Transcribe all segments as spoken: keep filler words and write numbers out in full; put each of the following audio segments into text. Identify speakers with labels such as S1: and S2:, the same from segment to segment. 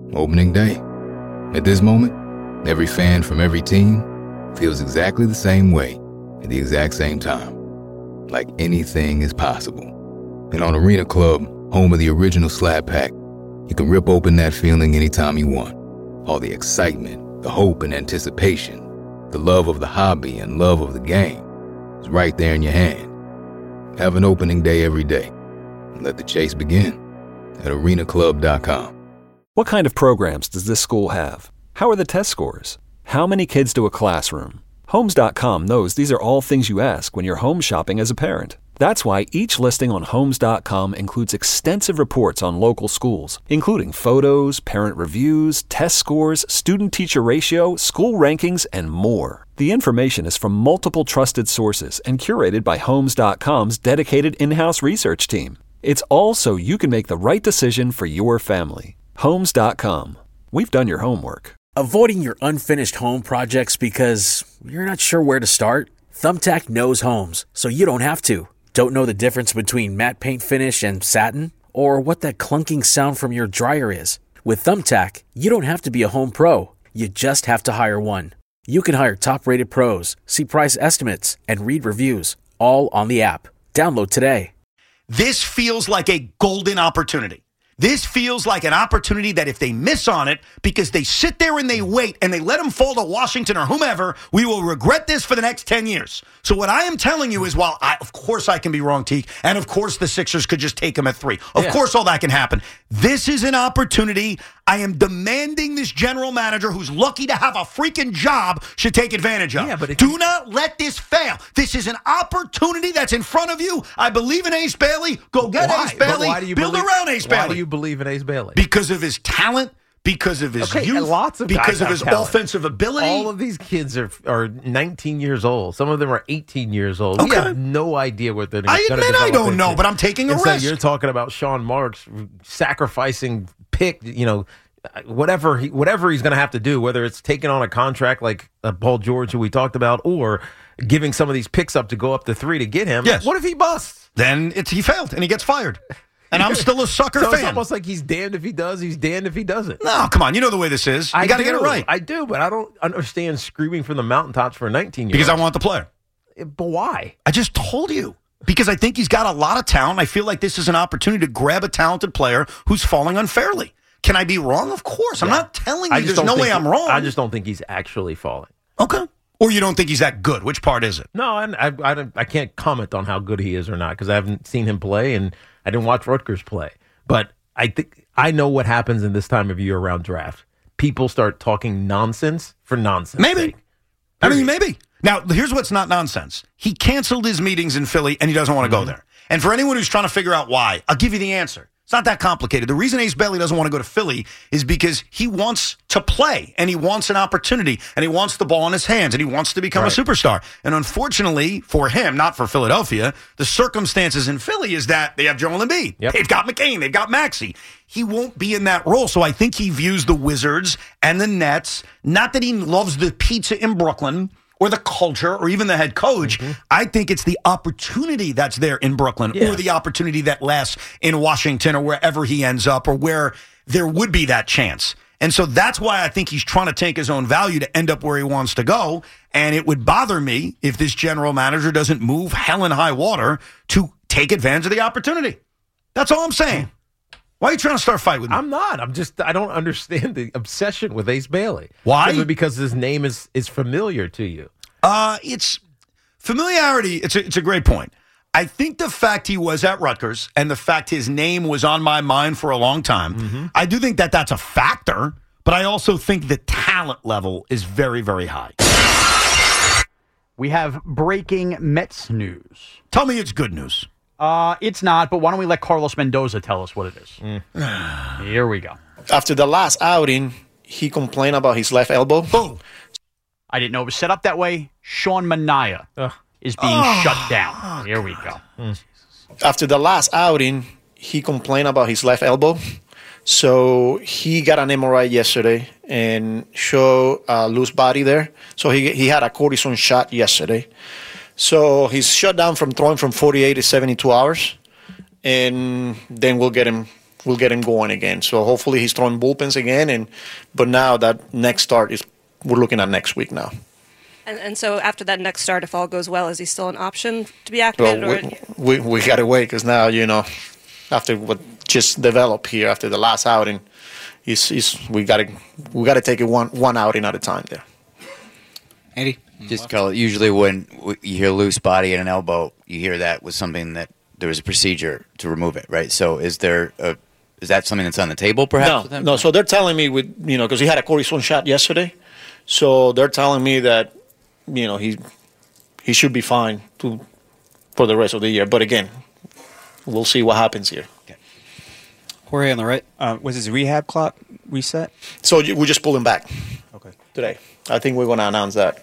S1: Opening day. At this moment, every fan from every team feels exactly the same way at the exact same time. Like anything is possible. And on Arena Club, home of the original Slap Pack, you can rip open that feeling anytime you want. All the excitement, the hope and anticipation, the love of the hobby and love of the game is right there in your hand. Have an opening day every day and let the chase begin at arena club dot com.
S2: What kind of programs does this school have? How are the test scores? How many kids do a classroom? Homes dot com knows these are all things you ask when you're home shopping as a parent. That's why each listing on Homes dot com includes extensive reports on local schools, including photos, parent reviews, test scores, student-teacher ratio, school rankings, and more. The information is from multiple trusted sources and curated by Homes dot com's dedicated in-house research team. It's all so you can make the right decision for your family. Homes dot com. We've done your homework.
S3: Avoiding your unfinished home projects because you're not sure where to start? Thumbtack knows homes, so you don't have to. Don't know the difference between matte paint finish and satin? Or what that clunking sound from your dryer is? With Thumbtack, you don't have to be a home pro. You just have to hire one. You can hire top-rated pros, see price estimates, and read reviews, all on the app. Download today.
S4: This feels like a golden opportunity. This feels like an opportunity that if they miss on it, because they sit there and they wait and they let them fall to Washington or whomever, we will regret this for the next ten years. So what I am telling you is, while I, of course I can be wrong, Teak, and of course the Sixers could just take them at three. Of yeah. course all that can happen. This is an opportunity. I am demanding this general manager, who's lucky to have a freaking job, should take advantage of.
S5: Yeah, but
S4: Do not let this fail. This is an opportunity that's in front of you. I believe in Ace Bailey. Go get
S5: why?
S4: Ace Bailey.
S5: Why do you
S4: Build
S5: believe,
S4: around Ace Bailey.
S5: Why do you believe in Ace Bailey?
S4: Because of his talent, because of his
S5: okay,
S4: youth,
S5: lots of
S4: because of
S5: have
S4: his
S5: talent.
S4: offensive ability.
S5: All of these kids are are nineteen years old. Some of them are eighteen years old.
S4: Okay.
S5: We have no idea what they're going to
S4: I admit I don't know, but I'm taking a
S5: and
S4: risk.
S5: So you're talking about Sean Marks sacrificing pick, you know, whatever he whatever he's going to have to do, whether it's taking on a contract like uh, Paul George, who we talked about, or giving some of these picks up to go up to three to get him.
S4: Yes.
S5: What if he busts?
S4: Then it's he failed and he gets fired. And I'm still a sucker
S5: so
S4: fan.
S5: It's almost like he's damned if he does, he's damned if he doesn't.
S4: No, come on. You know the way this is. You got to get it right.
S5: I do, but I don't understand screaming from the mountaintops for a nineteen-year-old.
S4: Because I want the player.
S5: But why?
S4: I just told you. Because I think he's got a lot of talent. I feel like this is an opportunity to grab a talented player who's falling unfairly. Can I be wrong? Of course. I'm yeah. not telling you there's no way I'm wrong.
S5: I just don't think he's actually falling.
S4: Okay. Or you don't think he's that good. Which part is it?
S5: No, I, I, I, don't, I can't comment on how good he is or not because I haven't seen him play and I didn't watch Rutgers play. But I think I know what happens in this time of year around draft. People start talking nonsense for nonsense.
S4: Maybe.
S5: Sake.
S4: I mean, maybe. Now, here's what's not nonsense. He canceled his meetings in Philly, and he doesn't want to mm-hmm. go there. And for anyone who's trying to figure out why, I'll give you the answer. It's not that complicated. The reason Ace Bailey doesn't want to go to Philly is because he wants to play, and he wants an opportunity, and he wants the ball in his hands, and he wants to become right. a superstar. And unfortunately for him, not for Philadelphia, the circumstances in Philly is that they have Joel Embiid. Yep. They've got McCain. They've got Maxey. He won't be in that role. So I think he views the Wizards and the Nets, not that he loves the pizza in Brooklyn, or the culture, or even the head coach. Mm-hmm. I think it's the opportunity that's there in Brooklyn, yeah. or the opportunity that lasts in Washington, or wherever he ends up, or where there would be that chance. And so that's why I think he's trying to take his own value to end up where he wants to go. And it would bother me if this general manager doesn't move hell and high water to take advantage of the opportunity. That's all I'm saying. Why are you trying to start a fight with me?
S5: I'm not. I'm just, I don't understand the obsession with Ace Bailey.
S4: Why?
S5: Simply because his name is is familiar to you.
S4: Uh, it's familiarity. It's a, it's a great point. I think the fact he was at Rutgers and the fact his name was on my mind for a long time, mm-hmm. I do think that that's a factor, but I also think the talent level is very, very high.
S6: We have breaking Mets news.
S4: Tell me it's good news.
S6: Uh, it's not, but why don't we let Carlos Mendoza tell us what it is? Mm. Here we go.
S7: After the last outing, he complained about his left elbow.
S4: Boom.
S6: I didn't know it was set up that way. Sean Manaea Ugh. is being oh. shut down. Here we go.
S7: Mm. After the last outing, he complained about his left elbow. So he got an M R I yesterday and showed a loose body there. So he he had a cortisone shot yesterday. So he's shut down from throwing from forty-eight to seventy-two hours, and then we'll get him we'll get him going again. So hopefully he's throwing bullpens again. And but now that next start is we're looking at next week now.
S8: And, and so after that next start, if all goes well, is he still an option to be
S7: Well,
S8: activated?
S7: we,
S8: or?
S7: we we gotta wait because now you know after what just developed here after the last outing, he's, he's we gotta we gotta take it one one outing at a time there.
S9: Andy? Just call it. Usually, when you hear loose body and an elbow, you hear that was something that there was a procedure to remove it, right? So, is there a, is that something that's on the table, perhaps? with
S7: No,
S9: him?
S7: no. So they're telling me with you know because he had a cortisone shot yesterday, so they're telling me that you know he he should be fine to for the rest of the year. But again, we'll see what happens here.
S10: Jorge on the right. Uh, was his rehab clock reset?
S7: So you- we just pulled him back.
S10: Okay.
S7: Today, I think we're going to announce that.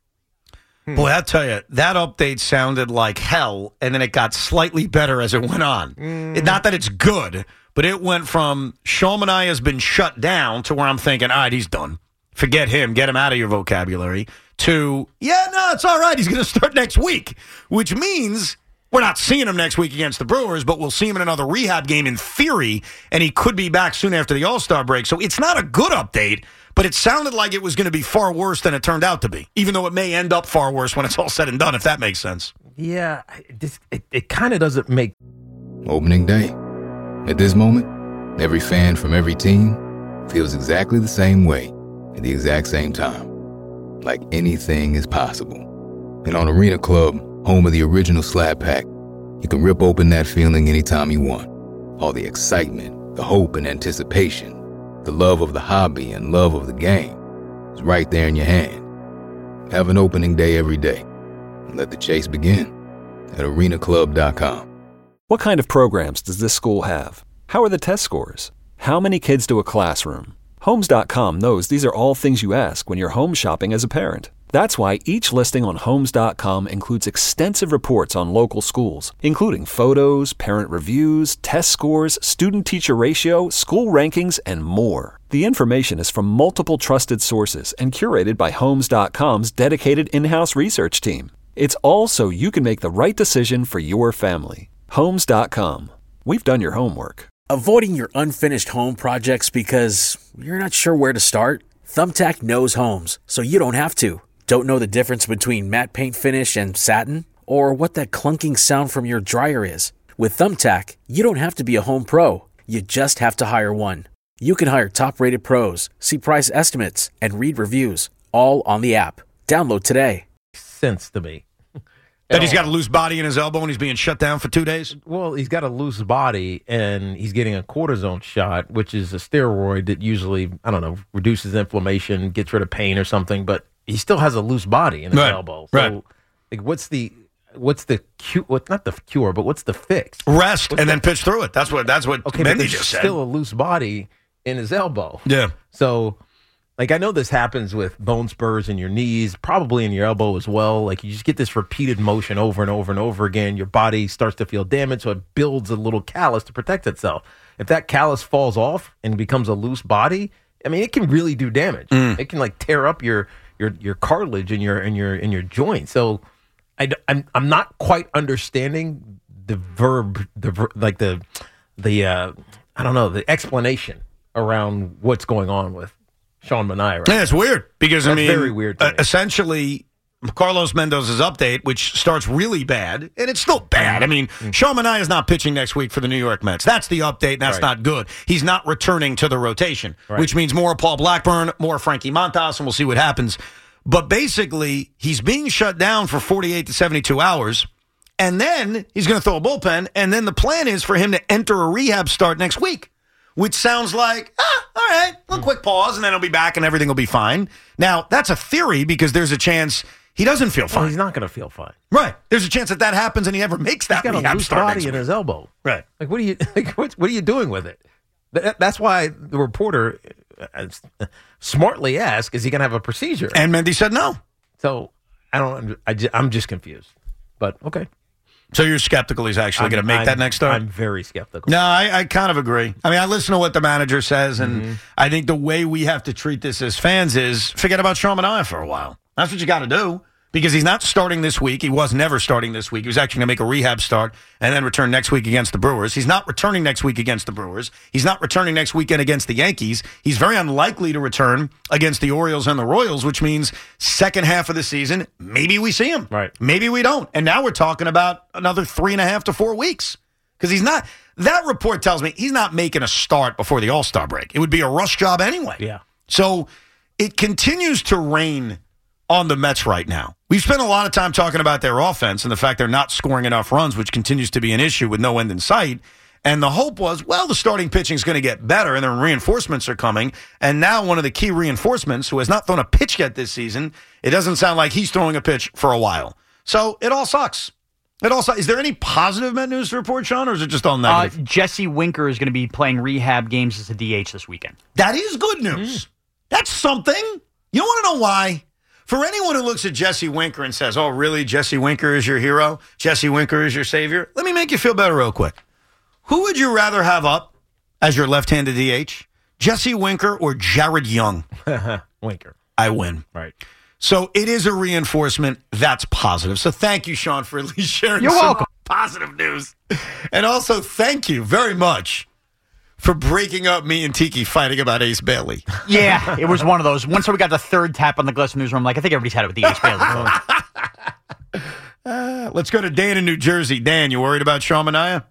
S4: Boy, I'll tell you, that update sounded like hell, and then it got slightly better as it went on. It- not that it's good, but it went from Sean Manaea has been shut down to where I'm thinking, all right, he's done. Forget him. Get him out of your vocabulary. To, yeah, no, it's all right. He's going to start next week, which means we're not seeing him next week against the Brewers, but we'll see him in another rehab game in theory, and he could be back soon after the All-Star break. So it's not a good update, but it sounded like it was going to be far worse than it turned out to be, even though it may end up far worse when it's all said and done, if that makes sense.
S5: Yeah, this, it, it kind of doesn't make.
S1: Opening day. At this moment, every fan from every team feels exactly the same way at the exact same time. Like anything is possible. And on Arena Club, home of the original Slab Pack, you can rip open that feeling anytime you want. All the excitement, the hope and anticipation, the love of the hobby and love of the game is right there in your hand. Have an opening day every day. And let the chase begin at arena club dot com.
S2: What kind of programs does this school have? How are the test scores? How many kids do a classroom? Homes dot com knows these are all things you ask when you're home shopping as a parent. That's why each listing on Homes dot com includes extensive reports on local schools, including photos, parent reviews, test scores, student-teacher ratio, school rankings, and more. The information is from multiple trusted sources and curated by Homes dot com's dedicated in-house research team. It's all so you can make the right decision for your family. Homes dot com. We've done your homework.
S3: Avoiding your unfinished home projects because you're not sure where to start? Thumbtack knows homes, so you don't have to. Don't know the difference between matte paint finish and satin? Or what that clunking sound from your dryer is? With Thumbtack, you don't have to be a home pro. You just have to hire one. You can hire top-rated pros, see price estimates, and read reviews, all on the app. Download today.
S5: Sense to me.
S4: That he's got a loose body in his elbow and he's being shut down for two days?
S5: Well, he's got a loose body and he's getting a cortisone shot, which is a steroid that usually, I don't know, reduces inflammation, gets rid of pain or something, but he still has a loose body in his
S4: Right.
S5: elbow. So,
S4: Right.
S5: like, what's the what's the cure? What not the cure, but what's the fix?
S4: Rest
S5: What's
S4: and
S5: the-
S4: then pitch through it. That's what that's what
S5: Okay, but
S4: Mendy
S5: there's
S4: just said.
S5: still a loose body in his elbow.
S4: Yeah.
S5: So, like, I know this happens with bone spurs in your knees, probably in your elbow as well. Like, you just get this repeated motion over and over and over again. Your body starts to feel damaged, so it builds a little callus to protect itself. If that callus falls off and becomes a loose body, I mean, it can really do damage.
S4: Mm.
S5: It can like tear up your your your cartilage in your in your in your joint. So, I, I'm I'm not quite understanding the verb, the ver, like the the uh, I don't know the explanation around what's going on with Sean Manaea. Right?
S4: Yeah, it's weird because, I
S5: That's
S4: mean,
S5: very weird to
S4: uh,
S5: me.
S4: essentially, Carlos Mendoza's update, which starts really bad, and it's still bad. I mean,
S5: Mm-hmm.
S4: Sean Manaea is not pitching next week for the New York Mets. That's the update, and that's
S5: Right.
S4: not good. He's not returning to the rotation,
S5: Right.
S4: which means more Paul Blackburn, more Frankie Montas, and we'll see what happens. But basically, he's being shut down for forty-eight to seventy-two hours, and then he's going to throw a bullpen, and then the plan is for him to enter a rehab start next week, which sounds like, ah, all right, one quick pause, and then he'll be back and everything will be fine. Now, that's a theory because there's a chance he doesn't feel
S5: Well,
S4: fine.
S5: he's not going to feel fine.
S4: Right. There's a chance that that happens and he never makes that
S5: He's got a
S4: rehab
S5: loose
S4: start
S5: body
S4: next
S5: in
S4: week.
S5: his elbow.
S4: Right.
S5: Like, what are you like? What, what are you doing with it? That, that's why the reporter uh, smartly asked, "Is he going to have a procedure?"
S4: And Mendy said no.
S5: So I don't. I just, I'm just confused. But okay,
S4: So you're skeptical he's actually going to make
S5: I'm-
S4: that next start?
S5: I'm very skeptical.
S4: No, I, I kind of agree. I mean, I listen to what the manager says, and
S5: Mm-hmm.
S4: I think the way we have to treat this as fans is forget about Sean Manaea for a while. That's what you got to do because he's not starting this week. He was never starting this week. He was actually going to make a rehab start and then return next week against the Brewers. He's not returning next week against the Brewers. He's not returning next weekend against the Yankees. He's very unlikely to return against the Orioles and the Royals, which means second half of the season, maybe we see him.
S5: Right.
S4: Maybe we don't. And now we're talking about another three and a half to four weeks because he's not. That report tells me he's not making a start before the All-Star break. It would be a rush job anyway.
S5: Yeah.
S4: So it continues to rain on the Mets right now. We've spent a lot of time talking about their offense and the fact they're not scoring enough runs, which continues to be an issue with no end in sight. And the hope was, well, the starting pitching is going to get better and then reinforcements are coming. And now one of the key reinforcements, who has not thrown a pitch yet this season, it doesn't sound like he's throwing a pitch for a while. So it all sucks. It all sucks. Is there any positive Met news to report, Sean, or is it just all negative?
S6: Uh, Jesse Winker is going to be playing rehab games as a D H this weekend.
S4: That is good news. Mm. That's something. You want to know why? For anyone who looks at Jesse Winker and says, oh, really, Jesse Winker is your hero? Jesse Winker is your savior? Let me make you feel better real quick. Who would you rather have up as your left-handed D H? Jesse Winker or Jared Young?
S5: Winker.
S4: I win.
S5: Right.
S4: So it is a reinforcement. That's positive. So thank you, Sean, for at least sharing
S6: You're
S4: some
S6: welcome.
S4: positive news. And also thank you very much for breaking up me and Tiki fighting about Ace Bailey.
S6: Yeah, it was one of those. Once we got the third tap on the Glass newsroom, I'm like, I think everybody's had it with the Ace Bailey.
S4: uh, let's go to Dan in New Jersey. Dan, you worried about Sean Manaea?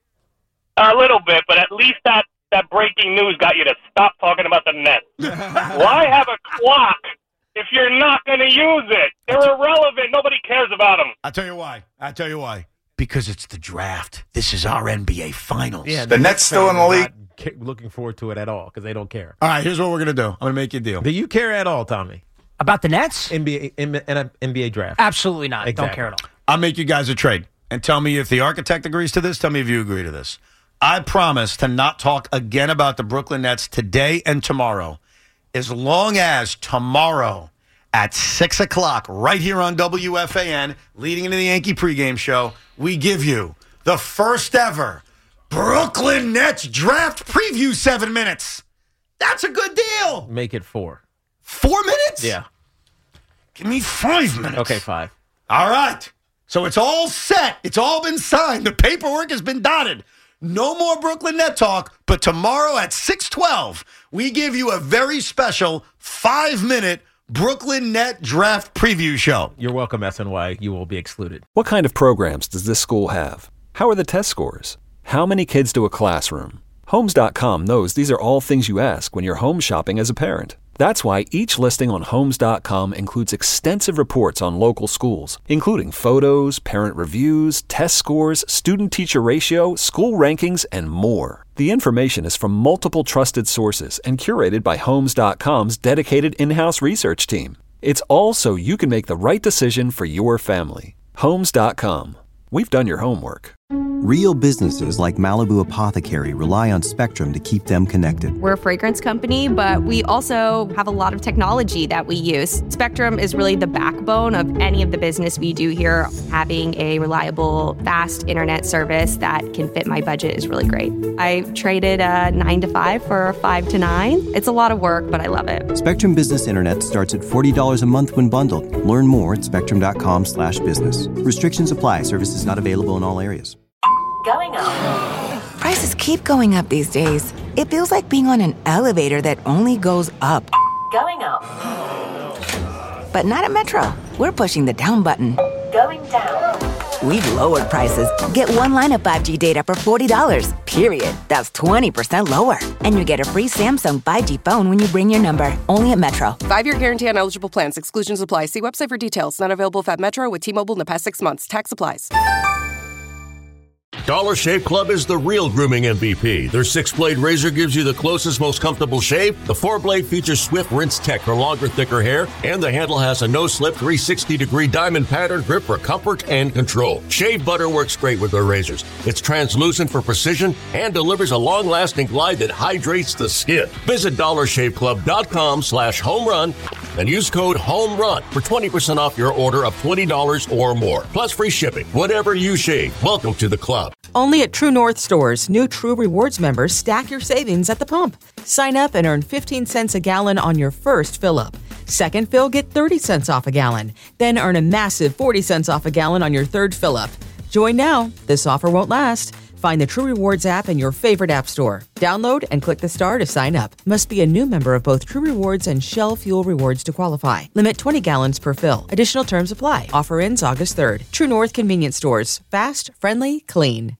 S11: A little bit, but at least that, that breaking news got you to stop talking about the Nets. Why have a clock if you're not going to use it? They're irrelevant. Nobody cares about them.
S4: I'll tell you why. I'll tell you why. Because it's the draft. This is our N B A Finals.
S5: Yeah,
S12: the, the Nets still in the league.
S5: Looking forward to it at all because they don't care.
S4: All right, here's what we're going to do. I'm going to make you a deal.
S5: Do you care at all, Tommy?
S13: About the Nets?
S5: N B A, N B A draft.
S13: Absolutely not.
S5: Exactly.
S13: Don't care at all.
S4: I'll make you guys a trade. And tell me if the architect agrees to this. Tell me if you agree to this. I promise to not talk again about the Brooklyn Nets today and tomorrow, as long as tomorrow at six o'clock right here on W F A N, leading into the Yankee pregame show, we give you the first ever Brooklyn Nets draft preview seven minutes. That's a good deal.
S5: Make it four.
S4: Four minutes?
S5: Yeah.
S4: Give me five minutes.
S5: Okay, five.
S4: All right. So it's all set. It's all been signed. The paperwork has been dotted. No more Brooklyn Net talk, but tomorrow at six twelve, we give you a very special five-minute Brooklyn Net draft preview show.
S5: You're welcome, S N Y. You will be excluded.
S2: What kind of programs does this school have? How are the test scores? How many kids do a classroom? Homes dot com knows these are all things you ask when you're home shopping as a parent. That's why each listing on Homes dot com includes extensive reports on local schools, including photos, parent reviews, test scores, student-teacher ratio, school rankings, and more. The information is from multiple trusted sources and curated by Homes dot com's dedicated in-house research team. It's all so you can make the right decision for your family. Homes dot com. We've done your homework.
S14: Real businesses like Malibu Apothecary rely on Spectrum to keep them connected.
S15: We're a fragrance company, but we also have a lot of technology that we use. Spectrum is really the backbone of any of the business we do here. Having a reliable, fast internet service that can fit my budget is really great. I traded a nine to five for a five to nine. It's a lot of work, but I love it.
S14: Spectrum Business Internet starts at forty dollars a month when bundled. Learn more at spectrum dot com slash business. Restrictions apply. Services not available in all areas.
S16: Going up. Prices keep going up these days. It feels like being on an elevator that only goes up.
S17: Going up.
S16: But not at Metro. We're pushing the down button.
S17: Going down.
S16: We've lowered prices. Get one line of five G data for forty dollars, period. That's twenty percent lower. And you get a free Samsung five G phone when you bring your number. Only at Metro.
S18: Five-year guarantee on eligible plans. Exclusions apply. See website for details. Not available at Metro with T-Mobile in the past six months. Tax applies.
S19: Dollar Shave Club is the real grooming M V P. Their six-blade razor gives you the closest, most comfortable shave. The four-blade features swift rinse tech for longer, thicker hair. And the handle has a no-slip three hundred sixty degree diamond pattern grip for comfort and control. Shave butter works great with their razors. It's translucent for precision and delivers a long-lasting glide that hydrates the skin. Visit dollar shave club dot com slash home run and use code HOMERUN for twenty percent off your order of twenty dollars or more. Plus free shipping. Whatever you shave, welcome to the club.
S12: Only at True North stores, new True Rewards members stack your savings at the pump. Sign up and earn fifteen cents a gallon on your first fill-up. Second fill, get thirty cents off a gallon. Then earn a massive forty cents off a gallon on your third fill-up. Join now. This offer won't last. Find the True Rewards app in your favorite app store. Download and click the star to sign up. Must be a new member of both True Rewards and Shell Fuel Rewards to qualify. Limit twenty gallons per fill. Additional terms apply. Offer ends August third. True North Convenience Stores. Fast, friendly, clean.